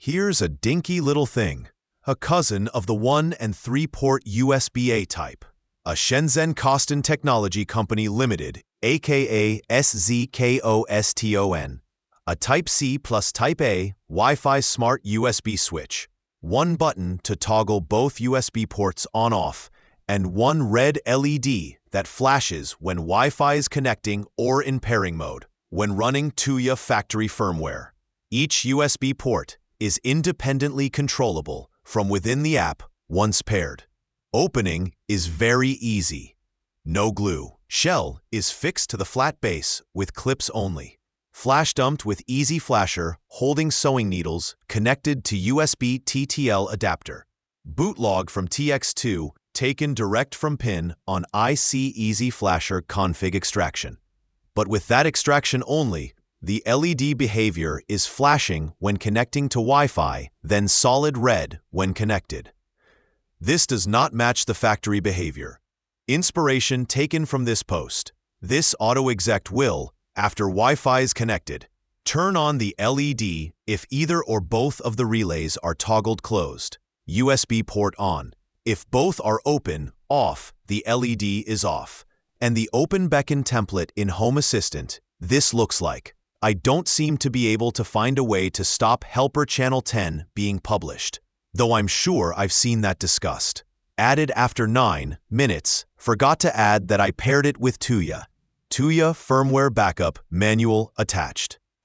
Here's a dinky little thing, a cousin of the 1 and 3-port USB-A type. A Shenzhen Coston Technology Company Limited, aka SZKOSTON. A Type-C plus Type-A Wi-Fi smart USB switch. One button to toggle both USB ports on-off, and one red LED that flashes when Wi-Fi is connecting or in pairing mode, when running Tuya factory firmware. Each USB port is independently controllable from within the app once paired. Opening is very easy. No glue. Shell is fixed to the flat base with clips only. Flash dumped with Easy Flasher holding sewing needles connected to USB TTL adapter. Boot log from TX2 taken direct from pin on IC Easy Flasher config extraction. But with that extraction only, the LED behavior is flashing when connecting to Wi-Fi, then solid red when connected. This does not match the factory behavior. Inspiration taken from this post. This auto-exec will, after Wi-Fi is connected, turn on the LED if either or both of the relays are toggled closed, USB port on. If both are open, off, the LED is off. And the Open Beacon template in Home Assistant, this looks like. I don't seem to be able to find a way to stop Helper Channel 10 being published, though I'm sure I've seen that discussed. Added after 9 minutes, forgot to add that I paired it with Tuya. Tuya firmware backup manual attached.